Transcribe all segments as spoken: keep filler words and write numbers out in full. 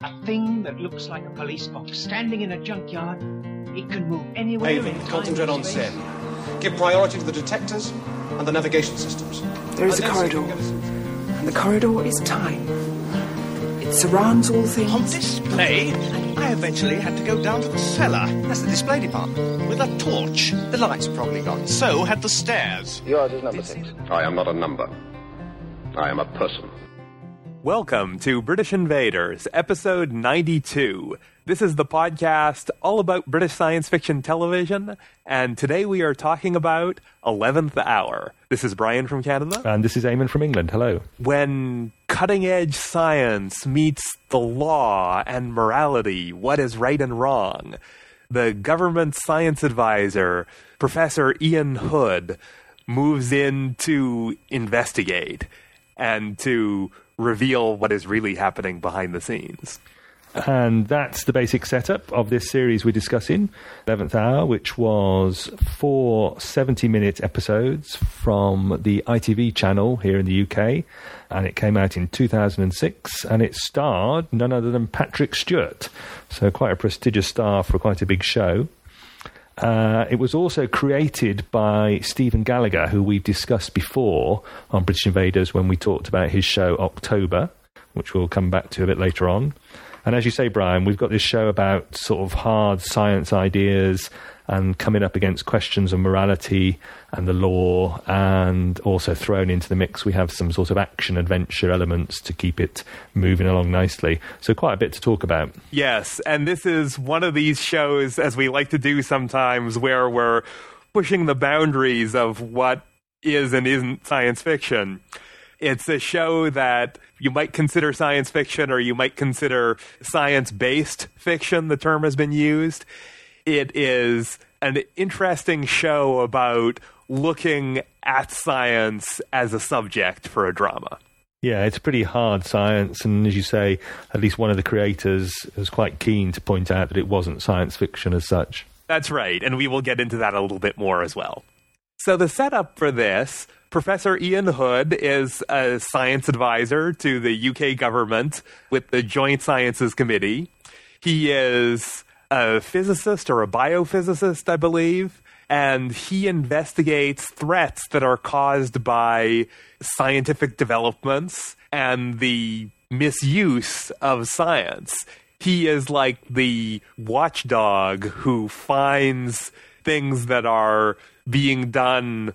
A thing that looks like a police box standing in a junkyard. It can move anywhere. Haven, concentrate on Sen. Give priority to the detectors and the navigation systems. There is a corridor, and the corridor is time. It surrounds all things. On display, I eventually had to go down to the cellar. That's the display department. With a torch. The lights are probably gone. So had the stairs. Yours is number six. I am not a number. I am a person. Welcome to British Invaders, episode ninety-two. This is the podcast all about British science fiction television, and today we are talking about eleventh Hour. This is Brian from Canada. And this is Eamon from England. Hello. When cutting-edge science meets the law and morality, what is right and wrong, the government science advisor, Professor Ian Hood, moves in to investigate and to reveal what is really happening behind the scenes. And that's the basic setup of this series we're discussing, eleventh Hour, which was four seventy-minute episodes from the I T V channel here in the U K, and it came out in two thousand six, and it starred none other than Patrick Stewart, so quite a prestigious star for quite a big show. Uh, it was also created by Stephen Gallagher, who we've discussed before on British Invaders when we talked about his show October, which we'll come back to a bit later on. And as you say, Brian, we've got this show about sort of hard science ideas and coming up against questions of morality and the law, and also thrown into the mix we have some sort of action-adventure elements to keep it moving along nicely. So quite a bit to talk about. Yes, and this is one of these shows, as we like to do sometimes, where we're pushing the boundaries of what is and isn't science fiction. It's a show that you might consider science fiction, or you might consider science-based fiction, the term has been used. It is an interesting show about looking at science as a subject for a drama. Yeah, it's pretty hard science, and as you say, at least one of the creators was quite keen to point out that it wasn't science fiction as such. That's right, and we will get into that a little bit more as well. So the setup for this, Professor Ian Hood is a science advisor to the U K government with the Joint Sciences Committee. He is a physicist or a biophysicist, I believe, and he investigates threats that are caused by scientific developments and the misuse of science. He is like the watchdog who finds things that are being done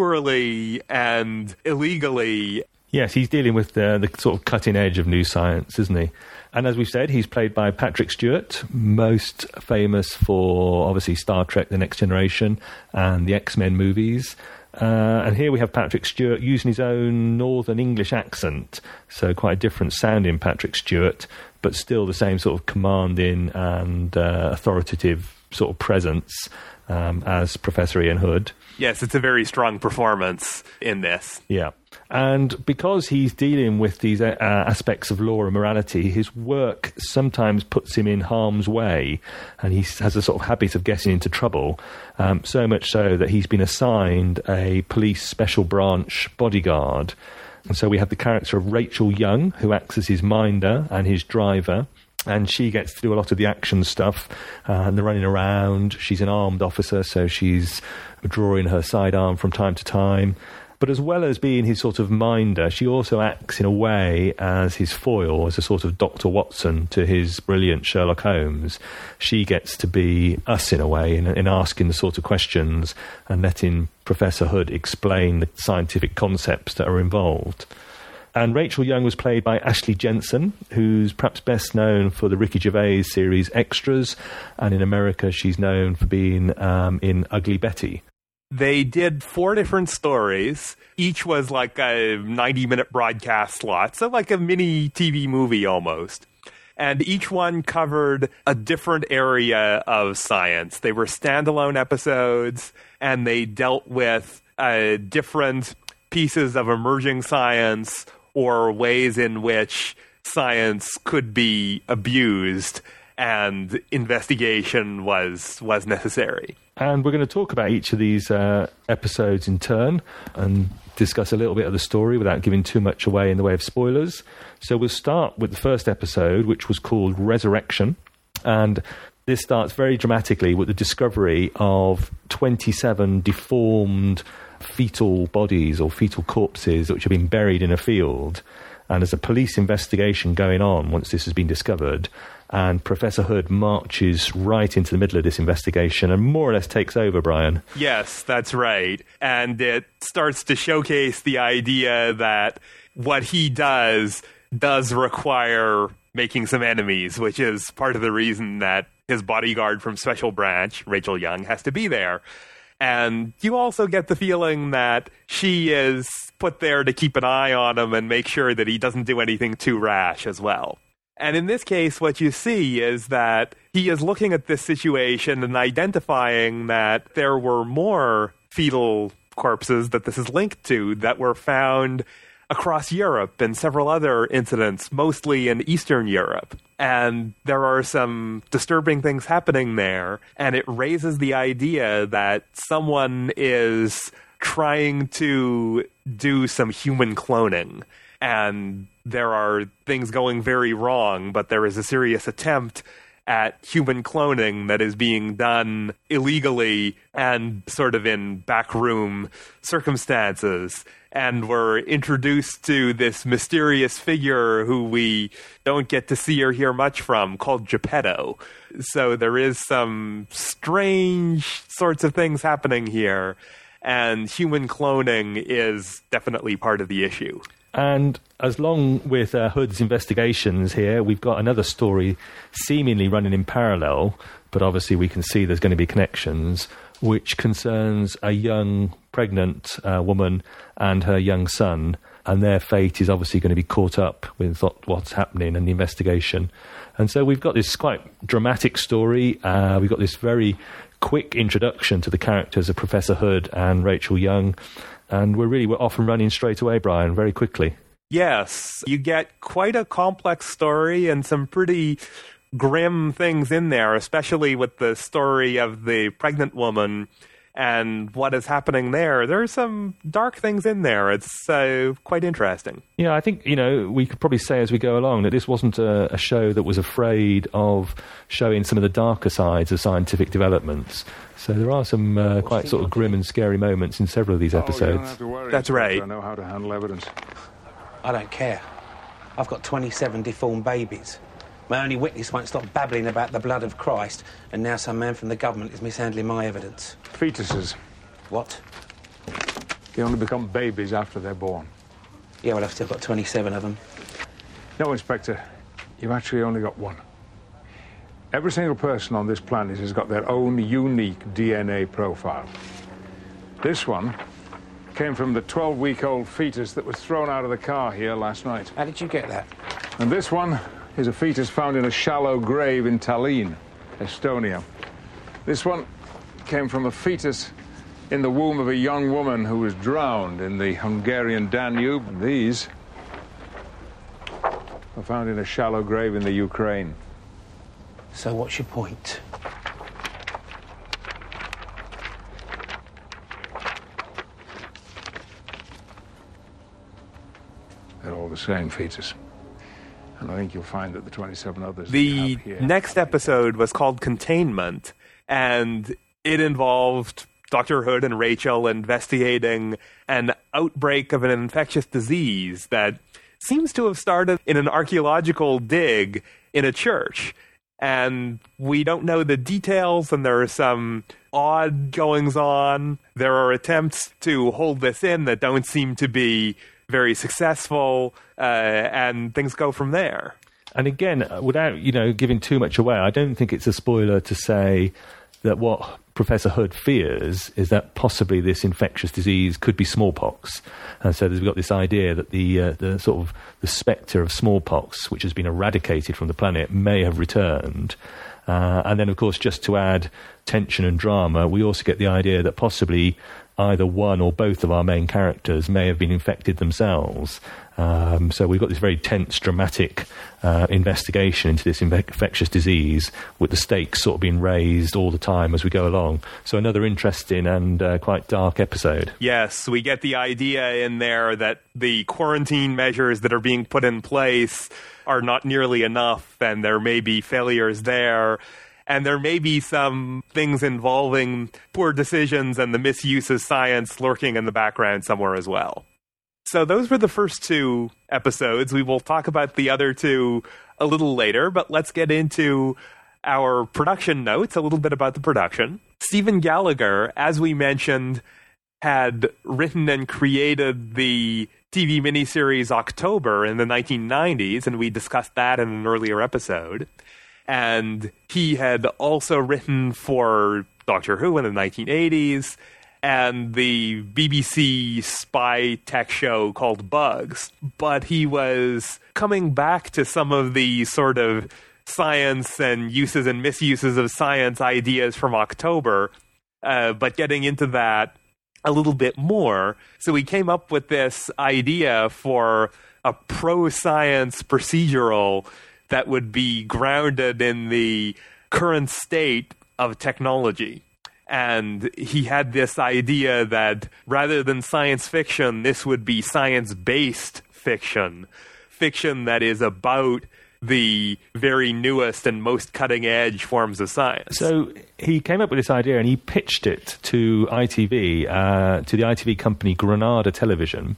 poorly and illegally. Yes, he's dealing with the, the sort of cutting edge of new science, isn't he? And as we've said, he's played by Patrick Stewart, most famous for, obviously, Star Trek The Next Generation and the X-Men movies. Uh, and here we have Patrick Stewart using his own Northern English accent, so quite a different sounding Patrick Stewart, but still the same sort of commanding and uh, authoritative sort of presence um, as Professor Ian Hood. Yes, it's a very strong performance in this. Yeah. And because he's dealing with these uh, aspects of law and morality, his work sometimes puts him in harm's way, and he has a sort of habit of getting into trouble, um, so much so that he's been assigned a police special branch bodyguard. And so we have the character of Rachel Young, who acts as his minder and his driver, and she gets to do a lot of the action stuff uh, and the running around. She's an armed officer, so she's drawing her sidearm from time to time. But as well as being his sort of minder, she also acts in a way as his foil, as a sort of Doctor Watson to his brilliant Sherlock Holmes. She gets to be us in a way, in, in asking the sort of questions and letting Professor Hood explain the scientific concepts that are involved. And Rachel Young was played by Ashley Jensen, who's perhaps best known for the Ricky Gervais series Extras, and in America she's known for being um, in Ugly Betty. They did four different stories. Each was like a ninety-minute broadcast slot, so like a mini T V movie almost. And each one covered a different area of science. They were standalone episodes, and they dealt with uh, different pieces of emerging science or ways in which science could be abused. and investigation was was necessary. And we're going to talk about each of these uh, episodes in turn and discuss a little bit of the story without giving too much away in the way of spoilers. So we'll start with the first episode, which was called Resurrection. And this starts very dramatically with the discovery of twenty-seven deformed fetal bodies or fetal corpses which have been buried in a field. And there's a police investigation going on once this has been discovered. And Professor Hood marches right into the middle of this investigation and more or less takes over, Brian. Yes, that's right. And it starts to showcase the idea that what he does does require making some enemies, which is part of the reason that his bodyguard from Special Branch, Rachel Young, has to be there. And you also get the feeling that she is put there to keep an eye on him and make sure that he doesn't do anything too rash as well. And in this case, what you see is that he is looking at this situation and identifying that there were more fetal corpses that this is linked to that were found across Europe and several other incidents, mostly in Eastern Europe. And there are some disturbing things happening there, and it raises the idea that someone is trying to do some human cloning. And there are things going very wrong, but there is a serious attempt at human cloning that is being done illegally and sort of in backroom circumstances. And we're introduced to this mysterious figure who we don't get to see or hear much from, called Geppetto. So there is some strange sorts of things happening here, and human cloning is definitely part of the issue. And as long with uh, Hood's investigations here, we've got another story seemingly running in parallel, but obviously we can see there's going to be connections, which concerns a young pregnant uh, woman and her young son, and their fate is obviously going to be caught up with what, what's happening in the investigation. And so we've got this quite dramatic story. Uh, we've got this very quick introduction to the characters of Professor Hood and Rachel Young. And we're really we're off and running straight away, Brian, very quickly. Yes, you get quite a complex story and some pretty grim things in there, especially with the story of the pregnant woman and what is happening there. There's some dark things in there. It's uh, quite interesting. Yeah, I think, you know, we could probably say as we go along that this wasn't a, a show that was afraid of showing some of the darker sides of scientific developments. So there are some uh, quite sort of grim and scary moments in several of these episodes. Oh, you don't have to worry. That's right. I know how to handle evidence. I don't care. I've got twenty-seven deformed babies. My only witness won't stop babbling about the blood of Christ, and now some man from the government is mishandling my evidence. Fetuses. What? They only become babies after they're born. Yeah, well, I've still got twenty-seven of them. No, Inspector. You've actually only got one. Every single person on this planet has got their own unique D N A profile. This one came from the twelve-week-old fetus that was thrown out of the car here last night. How did you get that? And this one is a fetus found in a shallow grave in Tallinn, Estonia. This one came from a fetus in the womb of a young woman who was drowned in the Hungarian Danube. And these were found in a shallow grave in the Ukraine. So what's your point? They're all the same fetus. And I think you'll find that the twenty-seven others... The have here next episode was called Containment, and it involved Doctor Hood and Rachel investigating an outbreak of an infectious disease that seems to have started in an archaeological dig in a church. And we don't know the details, and there are some odd goings-on. There are attempts to hold this in that don't seem to be very successful, uh, and things go from there. And again, without, you know, giving too much away, I don't think it's a spoiler to say that what Professor Hood fears is that possibly this infectious disease could be smallpox. And so we've got this idea that the uh, the sort of the spectre of smallpox, which has been eradicated from the planet, may have returned. Uh, and then, of course, just to add tension and drama, we also get the idea that possibly either one or both of our main characters may have been infected themselves. Um, so we've got this very tense, dramatic uh, investigation into this inve- infectious disease, with the stakes sort of being raised all the time as we go along. So another interesting and uh, quite dark episode. Yes, we get the idea in there that the quarantine measures that are being put in place are not nearly enough, and there may be failures there. And there may be some things involving poor decisions and the misuse of science lurking in the background somewhere as well. So those were the first two episodes. We will talk about the other two a little later, but let's get into our production notes, a little bit about the production. Stephen Gallagher, as we mentioned, had written and created the T V miniseries October in the nineteen nineties, and we discussed that in an earlier episode. And he had also written for Doctor Who in the nineteen eighties and the B B C spy tech show called Bugs. But he was coming back to some of the sort of science and uses and misuses of science ideas from October, uh, but getting into that a little bit more. So he came up with this idea for a pro-science procedural that would be grounded in the current state of technology. And he had this idea that rather than science fiction, this would be science-based fiction. Fiction that is about the very newest and most cutting-edge forms of science. So he came up with this idea and he pitched it to I T V, uh, to the I T V company Granada Television.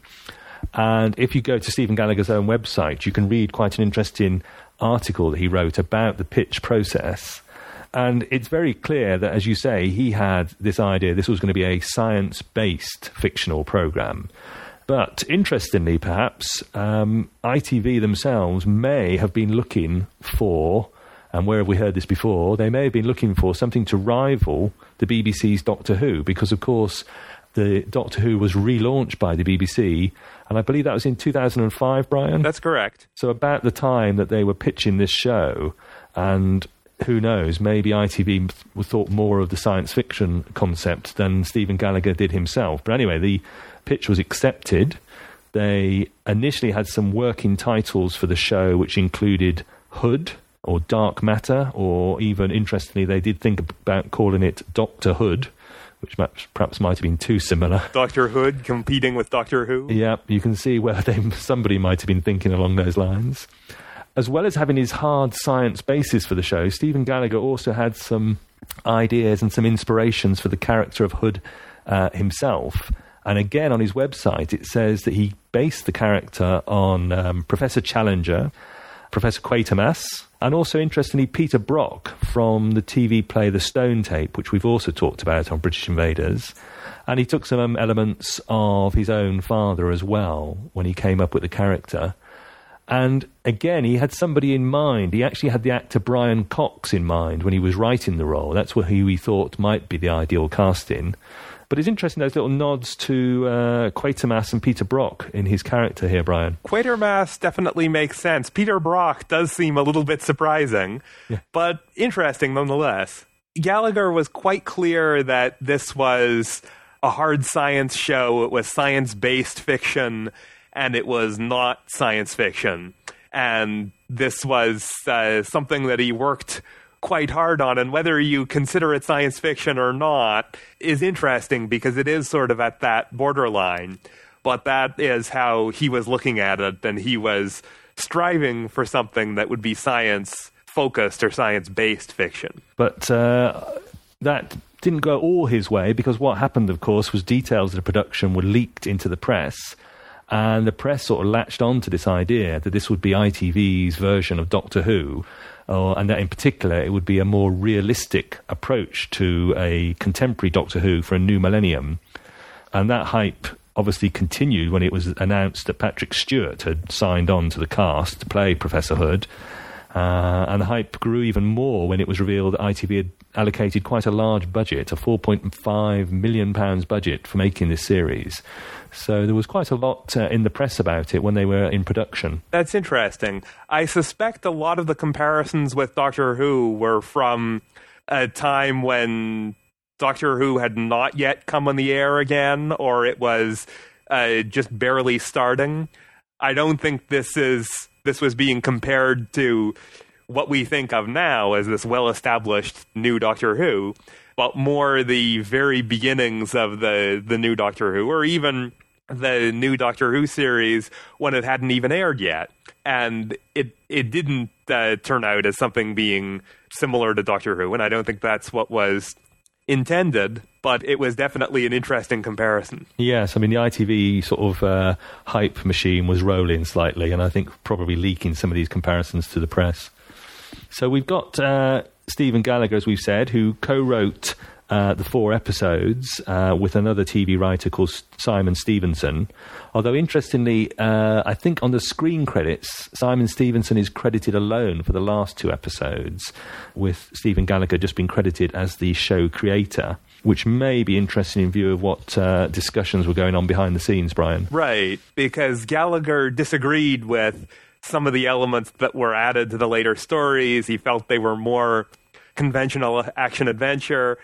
And if you go to Stephen Gallagher's own website, you can read quite an interesting article that he wrote about the pitch process. And it's very clear that, as you say, he had this idea this was going to be a science-based fictional program. But interestingly, perhaps, um, I T V themselves may have been looking for, and where have we heard this before, they may have been looking for something to rival the B B C's Doctor Who, because, of course, the Doctor Who was relaunched by the B B C, and I believe that was in two thousand five, Brian? That's correct. So about the time that they were pitching this show, and who knows, maybe I T V thought more of the science fiction concept than Stephen Gallagher did himself. But anyway, the pitch was accepted. They initially had some working titles for the show, which included Hood, or Dark Matter, or even, interestingly, they did think about calling it Doctor Hood, which perhaps might have been too similar. Doctor Hood competing with Doctor Who? Yeah, you can see where they, somebody might have been thinking along those lines. As well as having his hard science basis for the show, Stephen Gallagher also had some ideas and some inspirations for the character of Hood uh, himself. And again, on his website, it says that he based the character on um, Professor Challenger, Professor Quatermass, and also, interestingly, Peter Brock from the T V play The Stone Tape, which we've also talked about on British Invaders. And he took some um, elements of his own father as well when he came up with the character. And again, he had somebody in mind. He actually had the actor Brian Cox in mind when he was writing the role. That's what he, he thought might be the ideal casting. But it's interesting, those little nods to uh, Quatermass and Peter Brock in his character here, Brian. Quatermass definitely makes sense. Peter Brock does seem a little bit surprising, yeah, but interesting nonetheless. Gallagher was quite clear that this was a hard science show. It was science-based fiction, and it was not science fiction. And this was uh, something that he worked quite hard on, and whether you consider it science fiction or not is interesting because it is sort of at that borderline. But that is how he was looking at it, and he was striving for something that would be science-focused or science-based fiction. But uh, that didn't go all his way, because what happened, of course, was details of the production were leaked into the press, and the press sort of latched on to this idea that this would be I T V's version of Doctor Who, Uh, and that in particular it would be a more realistic approach to a contemporary Doctor Who for a new millennium. And that hype obviously continued when it was announced that Patrick Stewart had signed on to the cast to play Professor Hood. Uh, and the hype grew even more when it was revealed that I T V had allocated quite a large budget, a four point five million pounds budget for making this series. So there was quite a lot uh, in the press about it when they were in production. That's interesting. I suspect a lot of the comparisons with Doctor Who were from a time when Doctor Who had not yet come on the air again, or it was uh, just barely starting. I don't think this is this was being compared to what we think of now as this well-established new Doctor Who, but more the very beginnings of the, the new Doctor Who, or even the new Doctor Who series when it hadn't even aired yet. And it it didn't uh, turn out as something being similar to Doctor Who, and I don't think that's what was intended, but it was definitely an interesting comparison. Yes, I mean, the I T V sort of uh, hype machine was rolling slightly, and I think probably leaking some of these comparisons to the press. So we've got uh, Stephen Gallagher, as we've said, who co-wrote uh, the four episodes uh, with another T V writer called Simon Stevenson. Although, interestingly, uh, I think on the screen credits, Simon Stevenson is credited alone for the last two episodes, with Stephen Gallagher just being credited as the show creator, which may be interesting in view of what uh, discussions were going on behind the scenes, Brian. Right, because Gallagher disagreed with some of the elements that were added to the later stories. He felt they were more conventional action-adventure,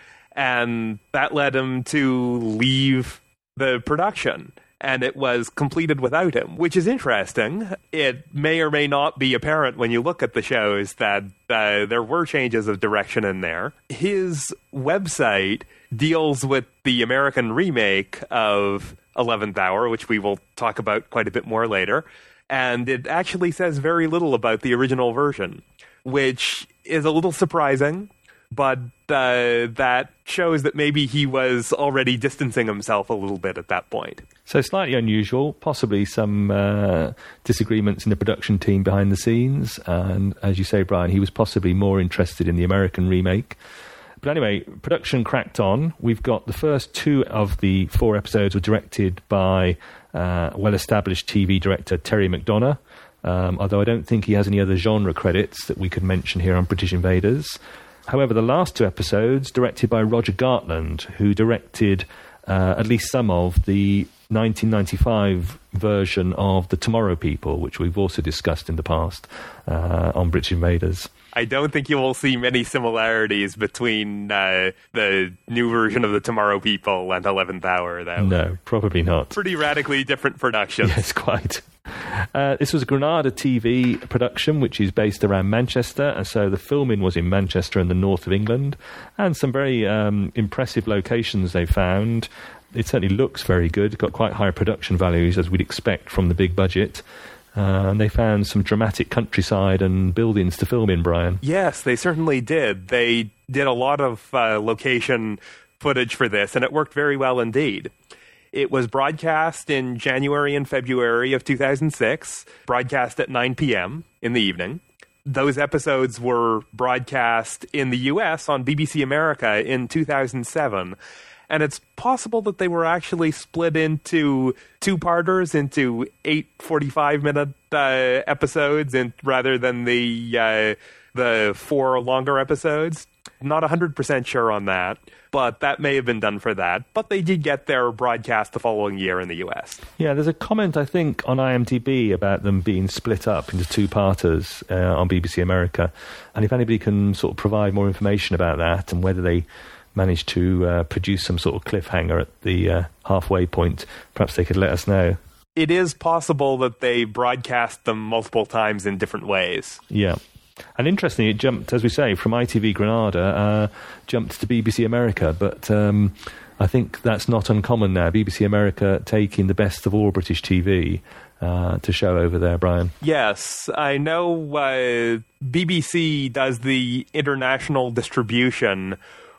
and that led him to leave the production. And it was completed without him, which is interesting. It may or may not be apparent when you look at the shows that uh, there were changes of direction in there. His website deals with the American remake of eleventh Hour, which we will talk about quite a bit more later. And it actually says very little about the original version, which is a little surprising, but uh, that shows that maybe he was already distancing himself a little bit at that point. So slightly unusual, possibly some uh, disagreements in the production team behind the scenes. And as you say, Brian, he was possibly more interested in the American remake. But anyway, production cracked on. We've got the first two of the four episodes were directed by uh, well-established T V director Terry McDonough, um, although I don't think he has any other genre credits that we could mention here on British Invaders. However, the last two episodes, directed by Roger Gartland, who directed uh, at least some of the nineteen ninety-five version of The Tomorrow People, which we've also discussed in the past uh, on British Invaders. I don't think you will see many similarities between uh, the new version of The Tomorrow People and eleventh Hour, though. No, probably not. Pretty radically different productions. Yes, quite. Uh, this was a Granada T V production, which is based around Manchester, and so the filming was in Manchester and the north of England, and some very um, impressive locations they found. It certainly looks very good, got quite high production values, as we'd expect from the big budget. Uh, and they found some dramatic countryside and buildings to film in, Brian. Yes, they certainly did. They did a lot of uh, location footage for this, and it worked very well indeed. It was broadcast in January and February of two thousand six, broadcast at nine p.m. in the evening. Those episodes were broadcast in the U S on B B C America in two thousand seven. And it's possible that they were actually split into two-parters, into eight forty-five minute uh, episodes, and rather than the uh, the four longer episodes. Not one hundred percent sure on that, but that may have been done for that. But they did get their broadcast the following year in the U S. Yeah, there's a comment, I think, on I M D B about them being split up into two-parters uh, on B B C America. And if anybody can sort of provide more information about that and whether they managed to uh, produce some sort of cliffhanger at the uh, halfway point, perhaps they could let us know. It is possible that they broadcast them multiple times in different ways. Yeah. And interestingly, it jumped, as we say, from I T V Granada, uh, jumped to B B C America. But um, I think that's not uncommon now. B B C America taking the best of all British T V uh, to show over there, Brian. Yes, I know uh, B B C does the international distribution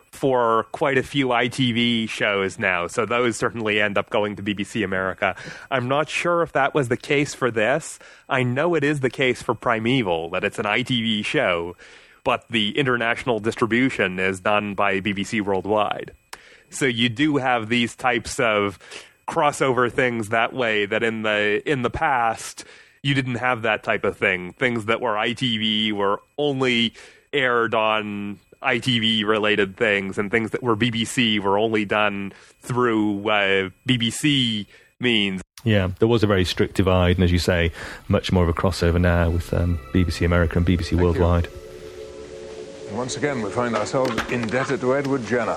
for quite a few I T V shows now, so those certainly end up going to B B C America. I'm not sure if that was the case for this. I know it is the case for Primeval, that it's an I T V show, but the international distribution is done by B B C Worldwide. So you do have these types of crossover things that way, that in the in the past, you didn't have that type of thing. Things that were I T V were only aired on I T V-related things, and things that were B B C were only done through uh, B B C means. Yeah, there was a very strict divide, and as you say, much more of a crossover now with um, B B C America and B B C Thank Worldwide. And once again, we find ourselves indebted to Edward Jenner.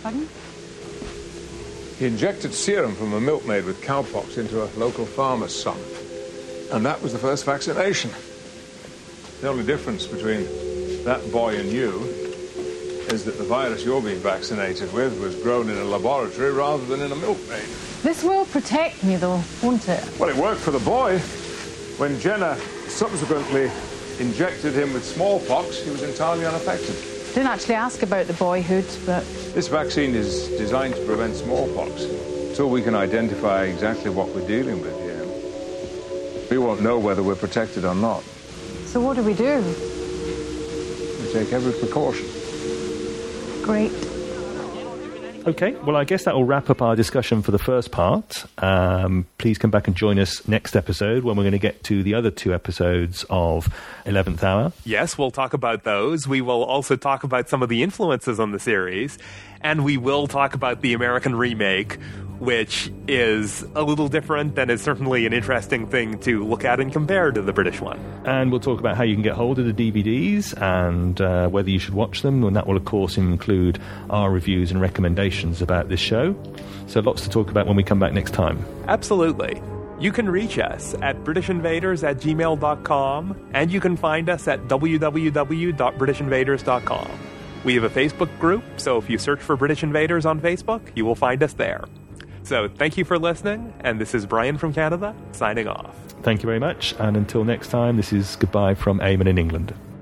Pardon? He injected serum from a milkmaid with cowpox into a local farmer's son. And that was the first vaccination. The only difference between that boy and you is that the virus you're being vaccinated with was grown in a laboratory rather than in a milkmaid. This will protect me, though, won't it? Well, it worked for the boy. When Jenna subsequently injected him with smallpox, he was entirely unaffected. Didn't actually ask about the boyhood, but... This vaccine is designed to prevent smallpox. Until we can identify exactly what we're dealing with here, we won't know whether we're protected or not. So what do we do? We take every precaution. Great. Okay, well, I guess that will wrap up our discussion for the first part. Um, please come back and join us next episode when we're going to get to the other two episodes of eleventh Hour. Yes, we'll talk about those. We will also talk about some of the influences on the series. And we will talk about the American remake, which is a little different and is certainly an interesting thing to look at and compare to the British one. And we'll talk about how you can get hold of the D V Ds and uh, whether you should watch them, and that will, of course, include our reviews and recommendations about this show. So lots to talk about when we come back next time. Absolutely. You can reach us at british invaders at gmail dot com, and you can find us at w w w dot british invaders dot com. We have a Facebook group, so if you search for British Invaders on Facebook, you will find us there. So thank you for listening, and this is Brian from Canada, signing off. Thank you very much, and until next time, this is goodbye from Eamon in England.